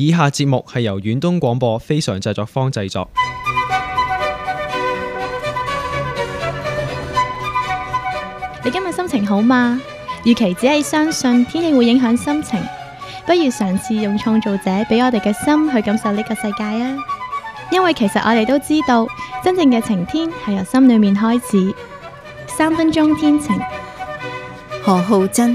以下節目係由遠東廣播非常製作坊製作。 你今日心情好嗎？與其只係相信天氣會影響心情，不如嘗試用創造者俾我哋嘅心去感受呢個世界啊！因為其實我哋都知道，真正嘅晴天係由心裏面開始。3分鐘天晴， 何浩珍。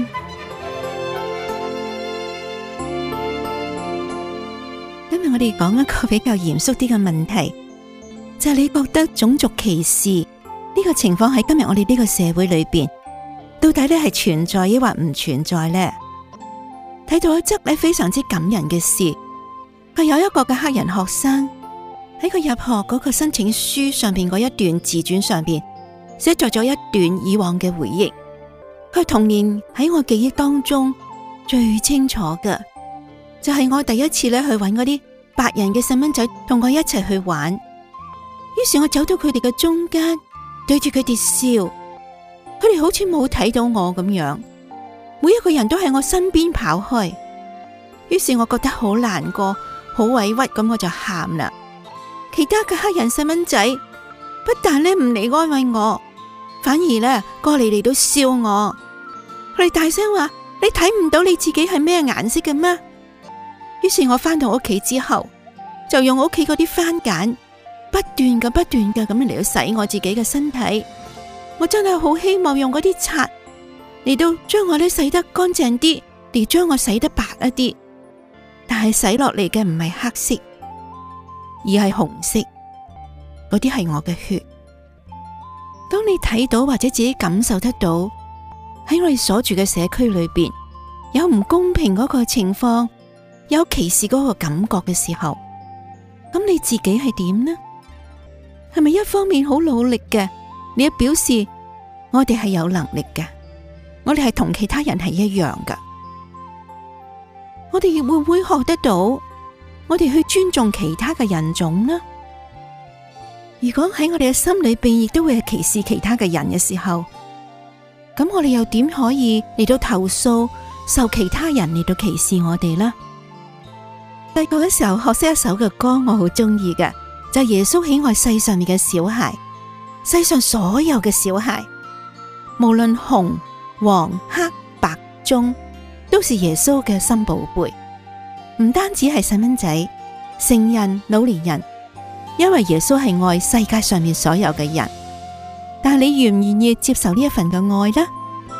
今日我哋講一個比較嚴肅啲嘅問題，就係你覺得種族歧視呢個情況喺今日我哋呢個社會裏邊，到底咧係存在抑或唔存在呢？睇到一則咧非常之感人嘅事，係有一個嘅黑人學生喺佢入學嗰個申請書上邊嗰一段自傳上邊寫作咗一段以往嘅回憶。佢童年喺我記憶當中最清楚嘅，就係我第一次咧去搵嗰啲白人嘅細蚊仔同我一齊去玩。於是我走到佢哋嘅中間，對住佢哋笑，佢哋好似冇睇到我咁樣，每一個人都喺我身邊跑開。於是我覺得好難過，好委屈，咁我就喊啦。其他嘅黑人細蚊仔不但咧唔嚟安慰我，反而咧過嚟到笑我。佢哋大聲話：你睇唔到你自己係咩顏色嘅咩？於是我返到屋企之後，就用屋企嗰啲番梘不斷嘅咁嚟到洗我自己嘅身體。我真係好希望用嗰啲刷嚟到將我咧洗得乾淨啲，嚟將我洗得白一啲。但係洗落嚟嘅唔係黑色，而係紅色，嗰啲係我嘅血。當你睇到或者自己感受得到喺我哋所住嘅社區裏邊有唔公平嗰個情況，有歧視嗰個感覺嘅時候，咁你自己係點呢？係咪一方面好努力嘅，你要表示我哋係有能力嘅，我哋係同其他人係一樣嘅？我哋會唔會學得到我哋去尊重其他嘅人種呢？如果喺我哋嘅心裏邊亦都會係歧視其他嘅人嘅時候，咁我哋又點可以嚟到投訴受其他人嚟到歧視我哋呢？細個嘅時候學識一首嘅歌，我好中意嘅，就係耶穌喜愛世上面嘅小孩，世上所有嘅小孩，無論紅、黃、黑、白、棕，都是耶穌嘅心寶貝。唔單止係細蚊仔、成人、老年人，因為耶穌係愛世界上面所有嘅人。但係你願唔願意接受呢一份嘅愛呢？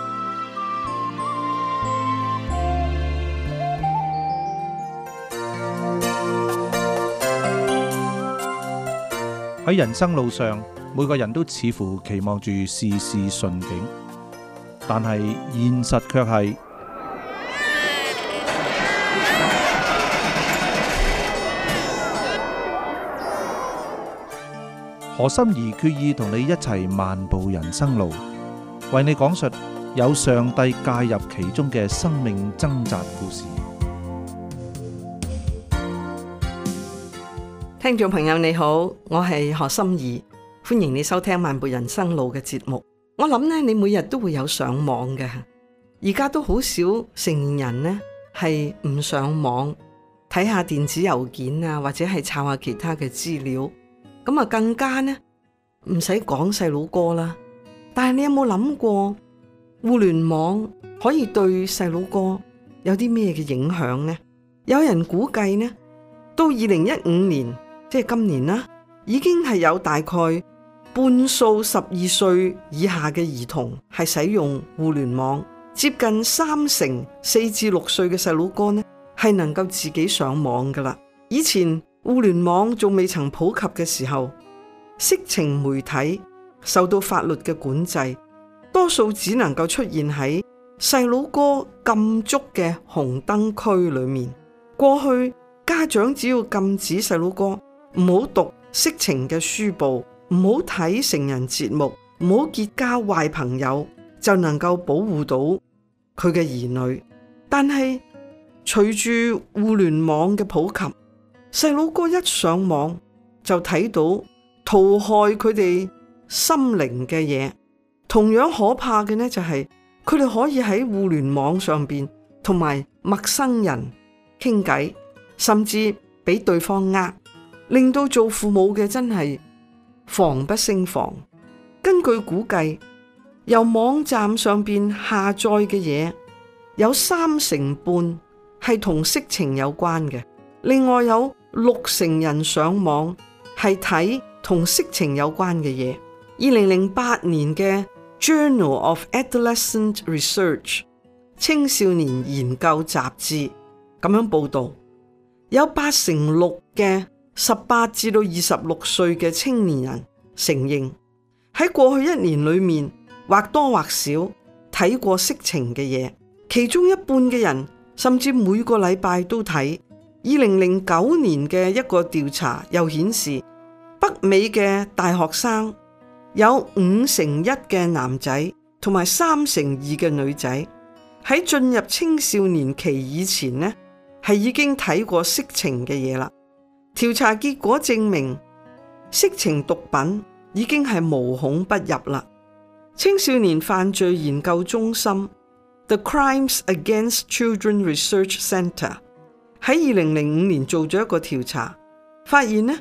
喺人生路上，每個人都似乎期望住事事順境，但係現實卻係何心怡決意同你一齊漫步人生路，為你講述有上帝介入其中嘅生命掙扎故事。 聽眾朋友你好，我係何心怡，歡迎你收聽漫步人生路嘅節目。我諗呢，你每日都會有上網嘅，而家都好少成年人呢係唔上網睇下電子郵件啊，或者係抄下其他嘅資料。咁啊，更加呢唔使講細佬哥啦。但係你有冇諗過互聯網可以對細佬哥有啲咩嘅影響呢？有人估計呢，到2015年，即係今年啦，已經係有大概半數12歲以下嘅兒童係使用互聯網，接近30%4至6歲嘅細佬哥呢係能夠自己上網噶啦。以前互聯網仲未曾普及嘅時候，色情媒體受到法律嘅管制，多數只能夠出現喺細佬哥禁足嘅紅燈區裏面。過去家長只要禁止細佬哥唔好讀色情嘅書報，唔好睇成人節目，唔好結交壞朋友，就能夠保護到佢嘅兒女。但係隨住互聯網嘅普及，細佬哥一上網就睇到屠害佢哋心靈嘅嘢。同樣可怕嘅呢，就係佢哋可以喺互聯網上邊同埋陌生人傾偈， 甚至俾對方令到做父母嘅真係防不勝防。根據估計，由網站上邊下載嘅嘢有30%係同色情有關嘅，另外有60%人上網係睇同色情有關嘅嘢。2008年嘅 Journal of Adolescent Research 青少年研究雜誌咁樣報道，有86%嘅18至到26歲嘅青年人承認喺過去1年裏面或多或少睇過色情嘅嘢，其中一半嘅人甚至每個禮拜都睇。2009年嘅一個調查又顯示，北美嘅大學生有5%嘅男仔同埋3%嘅女仔喺進入青少年期以前呢，係已經睇過色情嘅嘢啦。調查結果證明，色情毒品已經係無孔不入啦。青少年犯罪研究中心 The Crimes Against Children Research Center 喺2005年做咗一個調查，發現呢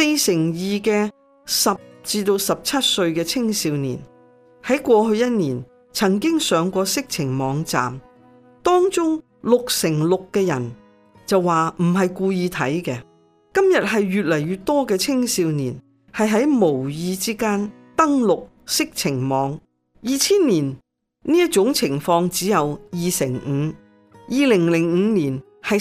4%嘅10至到17歲嘅青少年喺過去1年曾經上過色情網站，當中6%嘅人就話唔係故意睇嘅。今日係越嚟越多嘅青少年係喺無意之間登錄色情網。2000年呢一種情況只有2%， 2005年係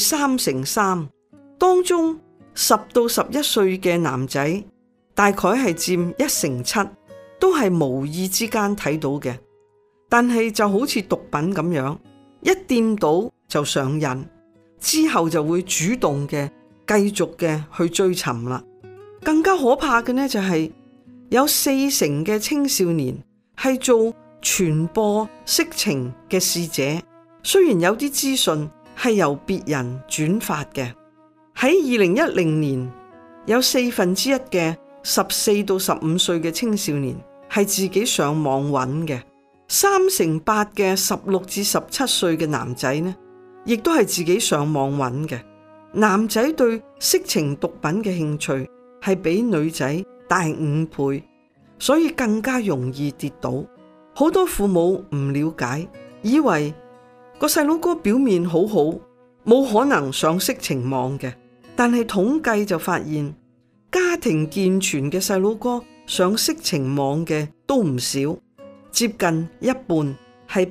3%，當中10到11歲嘅男仔大概係佔1%7，都係無意之間睇到嘅。但係就好似毒品咁樣，一掂到就上癮，之後就會主動嘅繼續嘅去追尋啦。更加可怕嘅呢，就係有4%嘅青少年係做傳播色情嘅使者，雖然有啲資訊係由別人轉發嘅。喺2010年，有1/4嘅14到15歲嘅青少年係自己上網揾嘅，3%8嘅16至17歲嘅男仔呢，亦都係自己上網揾嘅。男仔對色情毒品嘅興趣係比女仔大5倍，所以更加容易跌倒。好多父母唔了解，以為個細佬哥表面好好，冇可能上色情網嘅。但係統計就發現，家庭健全嘅細佬哥上色情網嘅都唔少，接近一半，係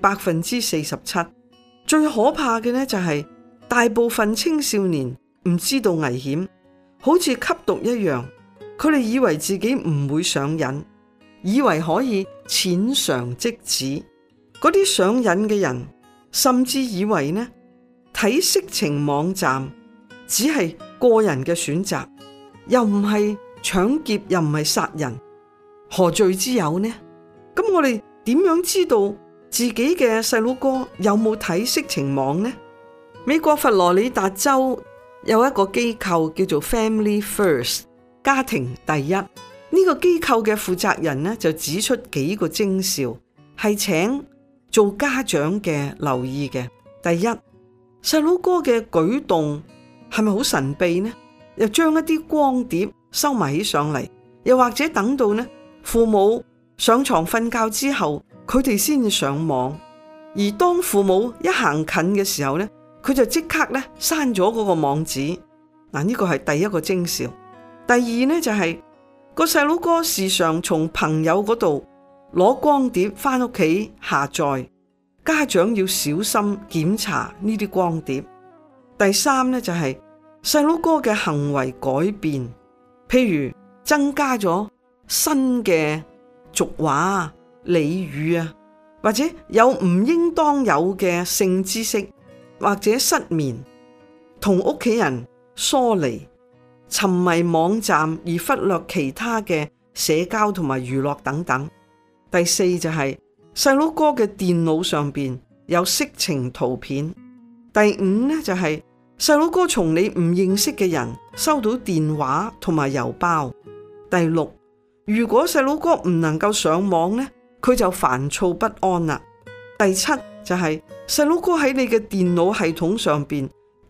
47%。最可怕嘅呢，就係大部分青少年唔知道危險，好似吸毒一樣，佢哋以為自己唔會上癮，以為可以淺嘗即止。嗰啲上癮嘅人甚至以為呢，睇色情網站只係個人嘅選擇，又唔係搶劫，又唔係殺人，何罪之有呢？咁我哋點樣知道自己嘅細佬哥有冇睇色情網呢？美國佛羅里達州有一個機構叫做 Family First 家庭第一，呢個機構嘅負責人呢，就指出幾個徵兆係請做家長嘅留意嘅。第一，細佬哥嘅舉動係咪好神秘呢？又將一啲光碟收埋起上嚟，又或者等到呢父母上床瞓覺之後，佢哋先至上網。而當父母一行近嘅時候呢，佢就即刻呢刪咗嗰個網址。嗱，呢個係第一個徵兆。第二呢，就係個細佬哥時常從朋友嗰度攞光碟翻屋企下載，家長要小心檢查呢啲光碟。第三呢，就係細佬哥嘅行為改變，譬如增加咗新嘅俗話、俚語啊，或者有唔應當有嘅性知識，或者失眠，同屋企人疏離，沉迷網站而忽略其他嘅社交同埋娛樂等等。第四就係細佬哥嘅電腦上邊有色情圖片。第五呢，就係細佬哥從你唔認識嘅人收到電話同埋郵包。第六，如果細佬哥唔能夠上網呢，佢就煩躁不安啦。第七就係細佬哥喺你嘅電腦系統上邊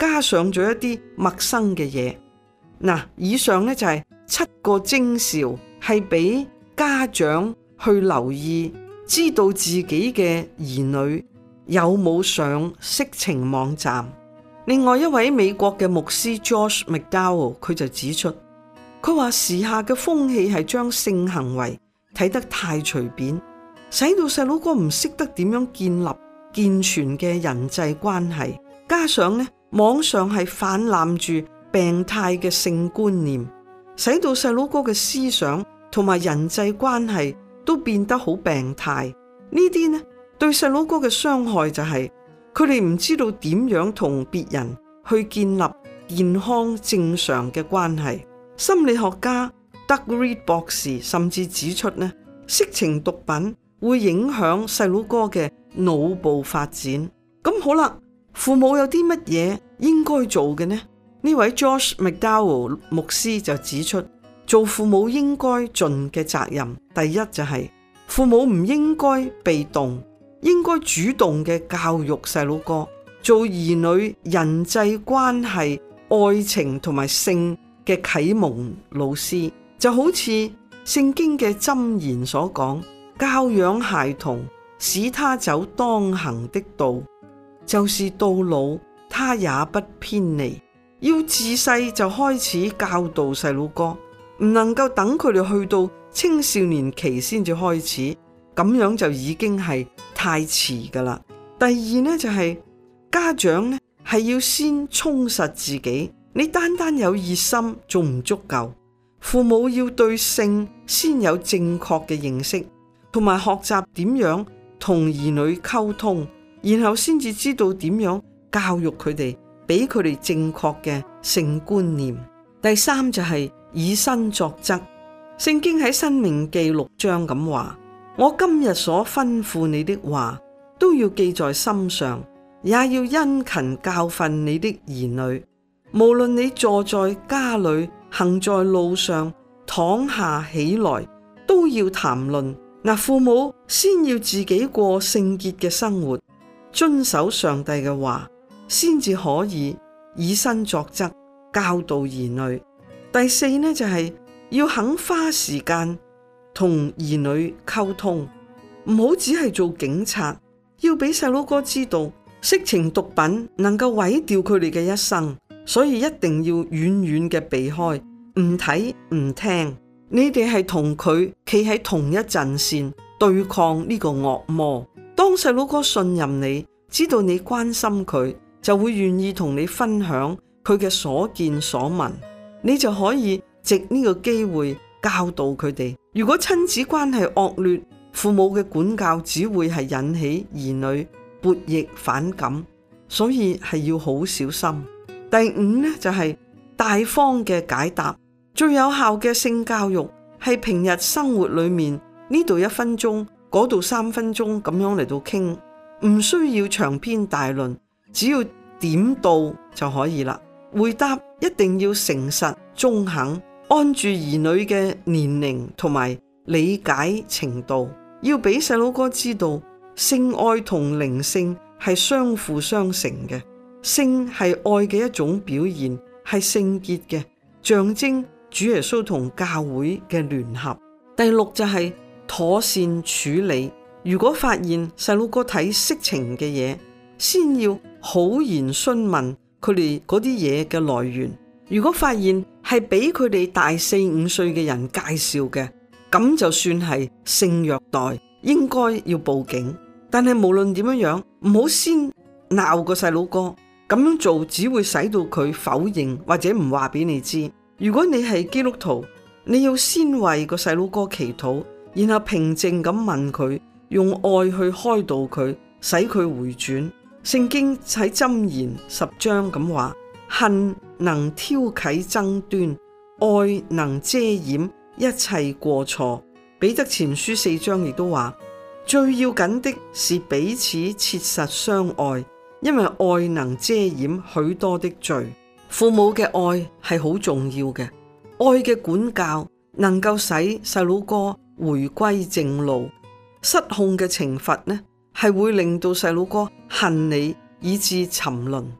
加上咗一啲陌生嘅嘢。嗱，以上呢就係7個徵兆，係俾家長去留意，知道自己嘅兒女有冇上色情網站。另外一位美國嘅牧師 Josh McDowell 佢就指出，佢話時下嘅風氣係將性行為睇得太隨便，使到細佬哥唔識得點樣建立健全嘅人際關係。加上呢，網上係泛濫住病態嘅性觀念，使到細佬哥嘅思想同埋人際關係都變得好病態。呢啲呢，對細佬哥嘅傷害就係佢哋唔知道點樣同別人去建立健康正常嘅關係。心理學家 Doug Reed 博士甚至指出呢，色情毒品會影響細佬哥嘅腦部發展。咁好啦，父母有啲乜嘢應該做嘅呢？呢位 Josh McDowell 牧師就指出，做父母應該盡嘅責任，第一就係父母唔應該被動，應該主動嘅教育細佬哥，做兒女人際關係、愛情同埋性嘅啟蒙老師。就好似聖經嘅箴言所講，教養孩童，使他走當行的道，就是到老他也不偏離。要自細就開始教導細佬哥，唔能夠等佢哋去到青少年期先至開始，咁樣就已經係太遲噶啦。第二呢，就係家長呢係要先充實自己，你單單有熱心仲唔足夠，父母要對性先有正確嘅認識，同埋學習點樣同兒女溝通，然後先至知道點樣教育佢哋，俾佢哋正確嘅性觀念。第三就係以身作則。聖經喺申命記6章咁話，我今日所吩咐你的話都要記在心上，也要殷勤教訓你的兒女。無論你坐在家裏，行在路上，躺下起來，都要談論。父母先要自己過聖潔嘅生活，遵守上帝嘅話，先至可以以身作則教導兒女。第四呢，就係要肯花時間同兒女溝通，唔好只係做警察，要俾細佬哥知道色情毒品能夠毀掉佢哋嘅一生，所以一定要遠遠嘅避開，唔睇唔聽。你哋係同佢企喺同一陣線對抗呢個惡魔。當細佬哥信任你，知道你關心佢，就會願意同你分享佢嘅所見所聞，你就可以藉呢個機會教導佢哋。如果親子關係惡劣，父母嘅管教只會係引起兒女悖逆反感，所以係要好小心。第五呢，就係大方嘅解答。最有效嘅性教育係平日生活裏面呢度1分鐘，嗰度3分鐘咁樣嚟到傾，唔需要長篇大論，只要點到就可以啦。回答一定要誠實中肯，按住兒女嘅年齡同埋理解程度，要俾細佬哥知道性愛同靈性係相輔相成嘅，性係愛嘅一種表現，係聖潔嘅，象徵主耶穌同教會嘅聯合。第六就係妥善處理。如果發現細佬哥睇色情嘅嘢，先要好言詢問佢哋嗰啲嘢嘅來源。如果發現係俾佢哋大4、5歲嘅人介紹嘅，咁就算係性虐待，應該要報警。但係無論點樣，唔好先鬧個細佬哥，咁樣做只會使到佢否認或者唔話俾你知。如果你係基督徒，你要先為個細佬哥祈禱，然後平靜咁問佢，用愛去開導佢，使佢回轉。聖經喺箴言10章咁話，恨能挑起爭端，愛能遮掩一切過錯。彼得前書4章亦都話，最要緊的是彼此切實相愛，因為愛能遮掩許多的罪。父母嘅愛係好重要嘅，愛嘅管教能夠使細佬哥回歸正路。失控嘅懲罰呢，係會令到細佬哥恨你以致沉淪。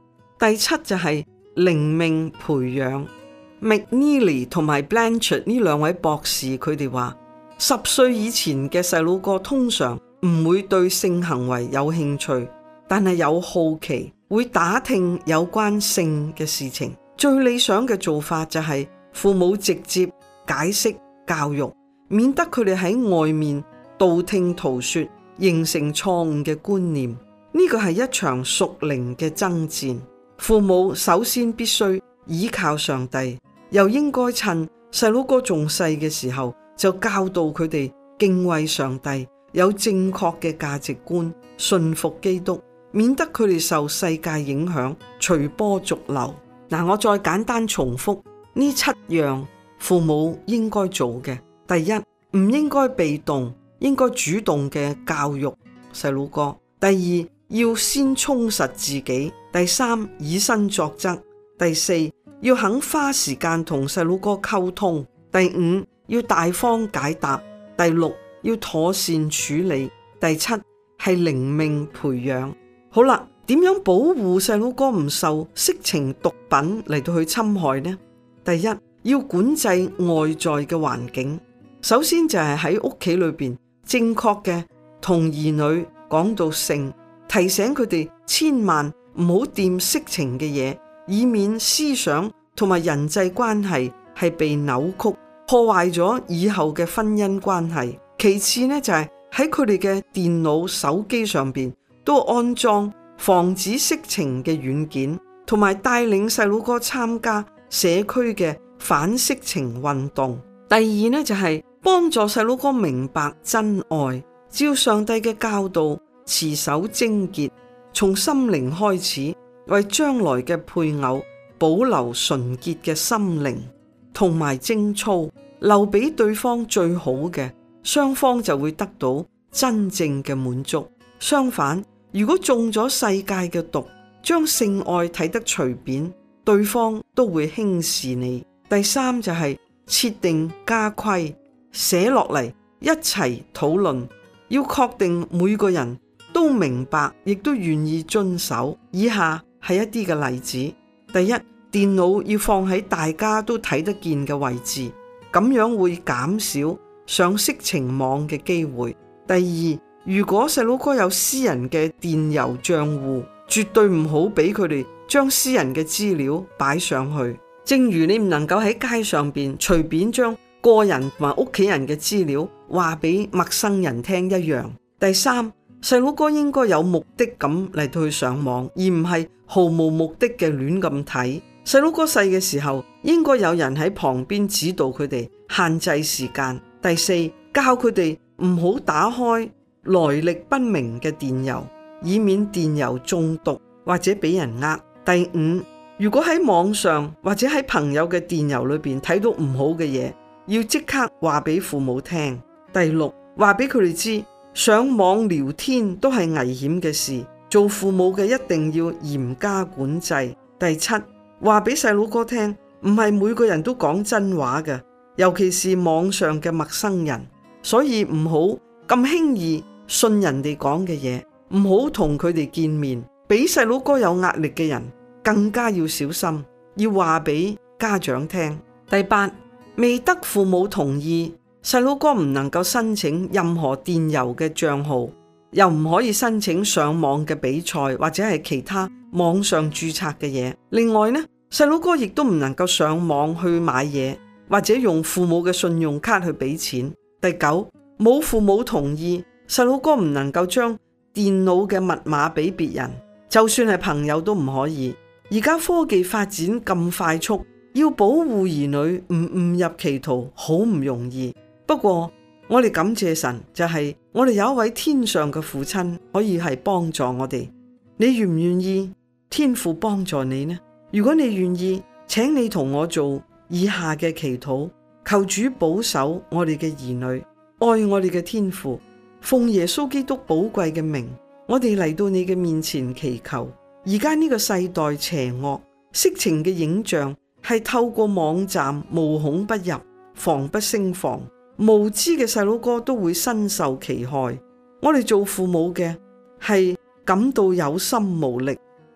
第七就係靈命培養。McNeely 同埋 Blanchard 呢兩位博士，佢哋話10歲以前嘅細路哥通常唔會對性行為有興趣，但係有好奇，會打聽有關性嘅事情。最理想嘅做法就係父母直接解釋教育，免得佢哋喺外面道聽途說，形成錯誤嘅觀念。呢個係一場屬靈嘅爭戰。父母首先必須倚靠上帝，又應該趁細佬哥仲細嘅時候就教導佢哋敬畏上帝，有正確嘅價值觀，信服基督，免得佢哋受世界影響，隨波逐流。嗱，我再簡單重複呢7樣父母應該做嘅。第一，唔應該被動，應該主動嘅教育細佬哥。第二，要先充實自己。第三，以身作則。第四，要肯花時間同細佬哥溝通。第五，要大方解答。第六，要妥善處理。第七，係靈命培養。好啦，點樣保護細佬哥唔受色情毒品嚟到去侵害呢？第一，要管制外在嘅環境。首先就係喺屋企裏邊正確嘅同兒女講到性，提醒佢哋千萬唔好掂色情嘅嘢，以免思想同埋人際關係係被扭曲，破壞咗以後嘅婚姻關係。其次呢，就係喺佢哋嘅電腦手機上邊都安裝防止色情嘅軟件，同埋帶領細佬哥參加社區嘅反色情運動。第二呢，就係幫助細佬哥明白真愛，照上帝嘅教導持守貞潔，從心靈開始，為將來嘅配偶保留純潔嘅心靈同埋貞操，留俾對方最好嘅，雙方就會得到真正嘅滿足。相反，如果中咗世界嘅毒，將性愛睇得隨便，對方都會輕視你。第三就係設定家規，寫落嚟一齊討論，要確定每個人都明白，亦都願意遵守。以下係一啲嘅例子。第一，電腦要放喺大家都睇得見嘅位置，咁樣會減少上色情網嘅機會。第二，如果細佬哥有私人嘅電郵賬戶，絕對唔好俾佢哋將私人嘅資料擺上去。正如你唔能夠喺街上邊隨便將個人同埋屋企人嘅資料話俾陌生人聽一樣。第三，細佬哥應該有目的咁嚟到去上網，而唔係毫無目的嘅亂咁睇。細佬哥細嘅時候，應該有人喺旁邊指導佢哋，限制時間。第四，教佢哋唔好打開來歷不明嘅電郵，以免電郵中毒或者俾人呃。第五，如果喺網上或者喺朋友嘅電郵裏邊睇到唔好嘅嘢，要即刻話俾父母聽。第六，話俾佢哋知上網聊天都係危險嘅事，做父母嘅一定要嚴加管制。第七，話俾細佬哥聽，唔係每個人都講真話嘅，尤其是網上嘅陌生人，所以唔好咁輕易信人哋講嘅嘢，唔好同佢哋見面。俾細佬哥有壓力嘅人更加要小心，要話俾家長聽。第八，未得父母同意，細佬哥唔能夠申請任何電郵嘅賬號，又唔可以申請上網嘅比賽或者係其他網上註冊嘅嘢。另外呢，細佬哥亦都唔能夠上網去買嘢，或者用父母嘅信用卡去俾錢。第九，冇父母同意，細佬哥唔能夠將電腦嘅密碼俾別人，就算係朋友都唔可以。而家科技發展咁快速，要保護兒女唔誤入歧途好唔容易。不過我哋感謝神，就係我哋有一位天上嘅父親可以係幫助我哋。你願唔願意天父幫助你呢？如果你願意，請你同我做以下嘅祈禱，求主保守我哋嘅兒女，愛我哋嘅天父，奉耶穌基督寶貴嘅名，我哋嚟到你嘅面前祈求。而家呢個世代邪惡，色情嘅影像係透過網站無孔不入，防不勝防，無知嘅細佬哥都會身受其害。我哋做父母嘅係感到有心無力，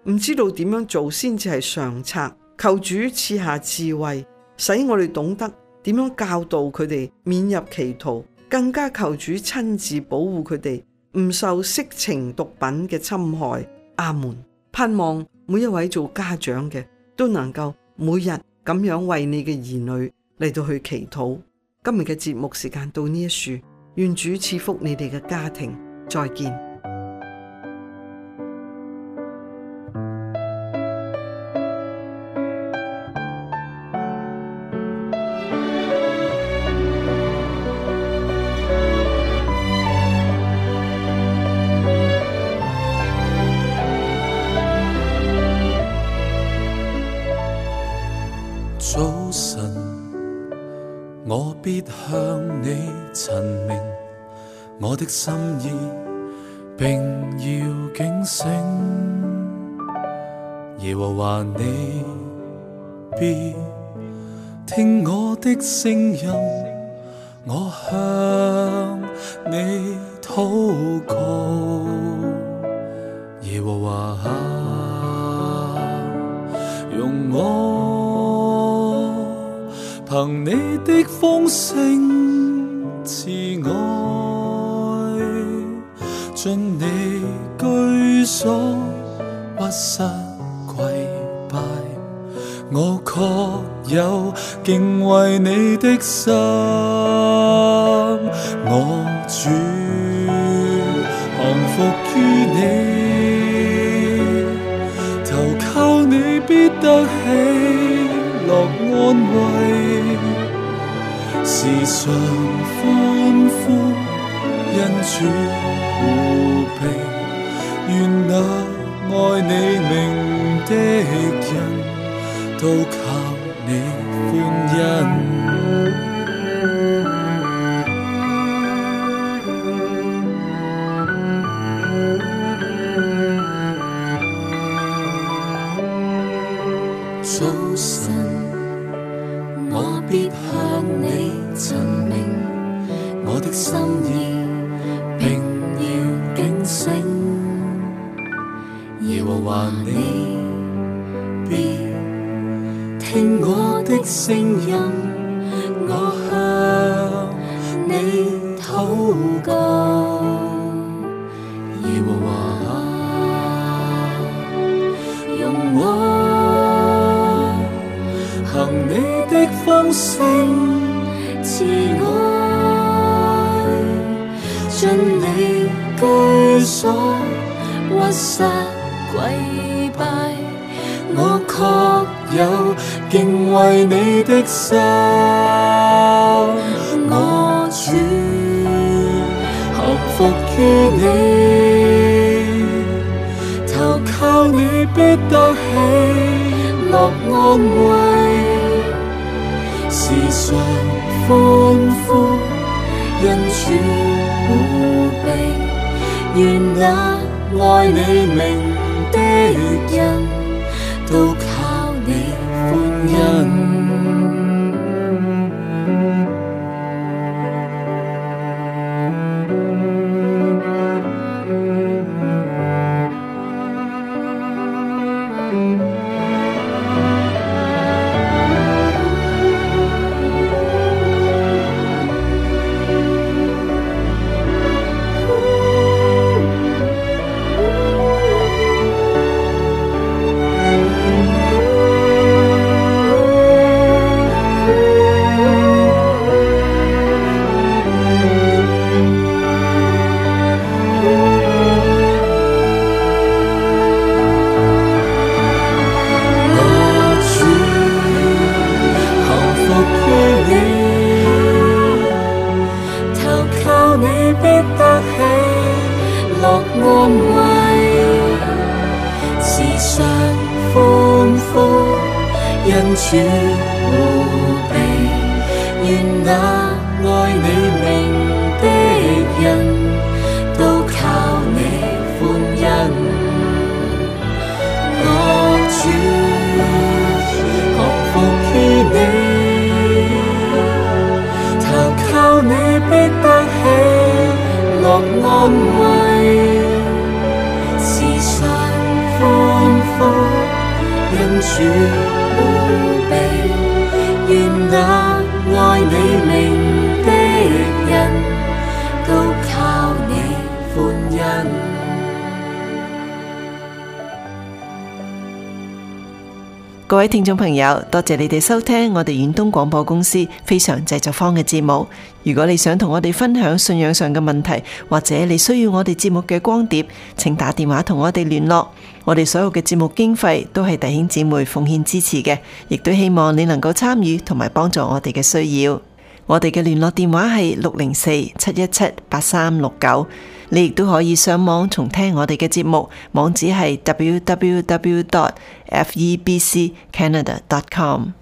唔知道點樣做先至係上策。求主賜下智慧，使我哋懂得點樣教導佢哋免入歧途，更加求主親自保護佢哋唔受色情毒品嘅侵害。阿門。盼望每一位做家長嘅都能夠每日咁樣為你嘅兒女嚟到去祈禱。今日嘅節目時間到呢一處，願主賜福你哋嘅家庭，再見。 早晨，我必向你陳明我的心意，並要警醒。耶和華你必聽我的聲音，我向你禱告。耶和華啊，用我憑你的豐盛慈愛，進你居所屈膝跪拜，我確有敬畏你的心。我主降服於你，投靠你必得喜樂安慰，時常歡呼，因主護庇，願那愛你名的人都靠你歡欣。早晨，我必向你陳明我的心意，並要警醒。耶和華你必聽我的聲音，我向你禱告。耶和華啊，用我行你的豐盛慈愛，進你居所屈膝跪拜，我確有敬畏你的心。我主降服於你，投靠你必得喜樂安慰，時常歡呼，因主護庇，願那愛你名的人都靠你歡欣。安慰，時常歡呼，因主護庇，願那愛你名的人都靠你歡欣。我主降服於你，投靠你必得喜樂安慰。時常歡呼， 主無比，願那愛你名的人都靠你歡欣。 各位聽眾朋友，多謝你哋收聽我哋遠東廣播公司非常製作坊嘅節目。如果你想同我哋分享信仰上嘅問題，或者你需要我哋節目嘅光碟，請打電話同我哋聯絡。我哋所有嘅節目經費都係弟兄姊妹奉獻支持嘅，亦都希望你能夠參與同埋幫助我哋嘅需要。我哋嘅聯絡電話係604-717-8369。你亦都可以上網重聽我哋嘅節目，網址係www.febccanada.com。